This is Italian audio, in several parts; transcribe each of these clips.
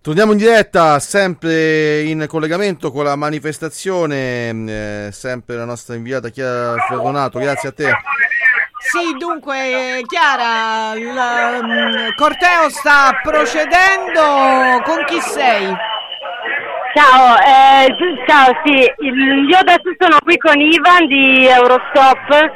Torniamo in diretta, sempre in collegamento con la manifestazione, sempre la nostra inviata Chiara Ferronato, grazie a te. Sì, dunque Chiara, il corteo sta procedendo, con chi sei? Ciao, ciao, sì, io adesso sono qui con Ivan di Eurostop.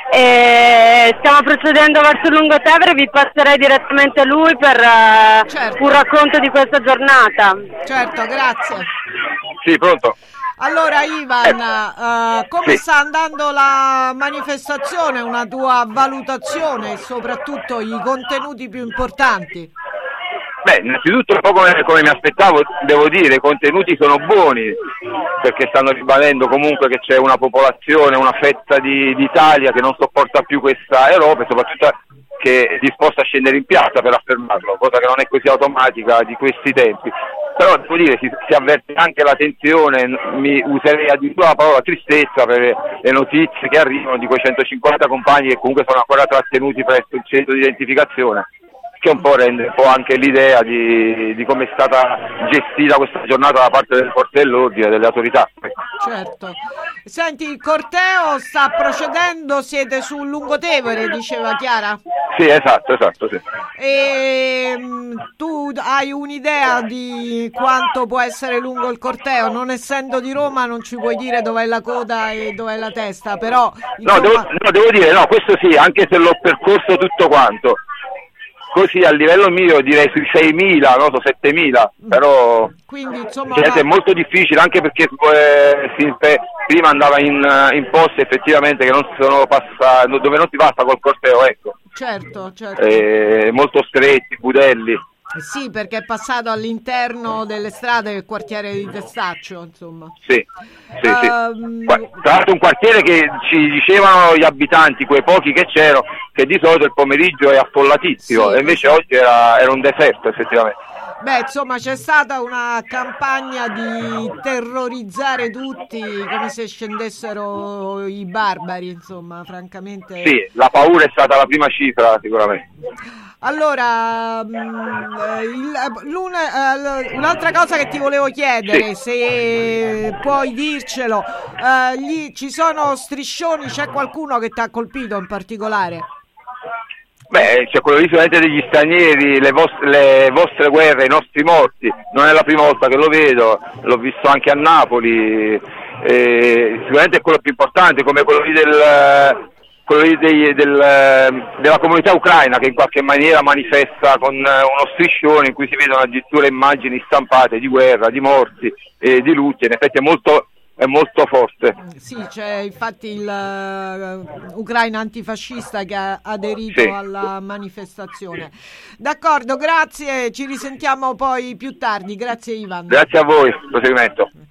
Stiamo procedendo verso Lungotevere, vi passerei direttamente a lui per Certo. un racconto di questa giornata. Certo, grazie. Sì, pronto. Allora Ivan, come sta andando la manifestazione, una tua valutazione e soprattutto i contenuti più importanti? Beh, innanzitutto un po' come mi aspettavo, devo dire, i contenuti sono buoni, perché stanno ribadendo comunque che c'è una popolazione, una fetta d'Italia che non sopporta più questa Europa e soprattutto che è disposta a scendere in piazza per affermarlo, cosa che non è così automatica di questi tempi. Però devo dire, si avverte anche la tensione, mi userei addirittura la parola tristezza per le notizie che arrivano di quei 150 compagni che comunque sono ancora trattenuti presso il centro di identificazione, che un po' rende un po' anche l'idea di come è stata gestita questa giornata da parte delle forze dell'ordine e delle autorità. Certo. Senti, il corteo sta procedendo, siete sul Lungotevere, diceva Chiara? Sì, esatto, sì. E tu hai un'idea di quanto può essere lungo il corteo? Non essendo di Roma non ci puoi dire dov'è la coda e dov'è la testa, però... No, insomma... devo dire, no, questo sì, anche se l'ho percorso tutto quanto. Così a livello mio direi sui 6.000, non so, 7.000, però quindi, insomma, è molto difficile, anche perché prima andava in posti effettivamente che non si sono passati, dove non si passa col corteo, ecco. Certo. Molto stretti, budelli. Sì, perché è passato all'interno delle strade del quartiere di Testaccio, insomma. Sì. Tra l'altro un quartiere che ci dicevano gli abitanti, quei pochi che c'erano, che di solito il pomeriggio è affollatissimo, sì, e invece oggi era un deserto effettivamente. Beh, insomma, c'è stata una campagna di terrorizzare tutti come se scendessero i barbari, insomma, francamente. Sì, la paura è stata la prima cifra sicuramente. Allora, un'altra cosa che ti volevo chiedere, sì, se puoi dircelo, ci sono striscioni, c'è qualcuno che ti ha colpito in particolare? Beh, c'è quello lì sicuramente degli stranieri, le vostre guerre, i nostri morti, non è la prima volta che lo vedo, l'ho visto anche a Napoli, sicuramente è quello più importante, come quello lì della comunità ucraina, che in qualche maniera manifesta con uno striscione in cui si vedono addirittura immagini stampate di guerra, di morti e di lutti. In effetti è molto forte. Sì, c'è infatti l'Ucraina antifascista che ha aderito sì, alla manifestazione. D'accordo, grazie, ci risentiamo poi più tardi. Grazie Ivan. Grazie a voi, proseguimento.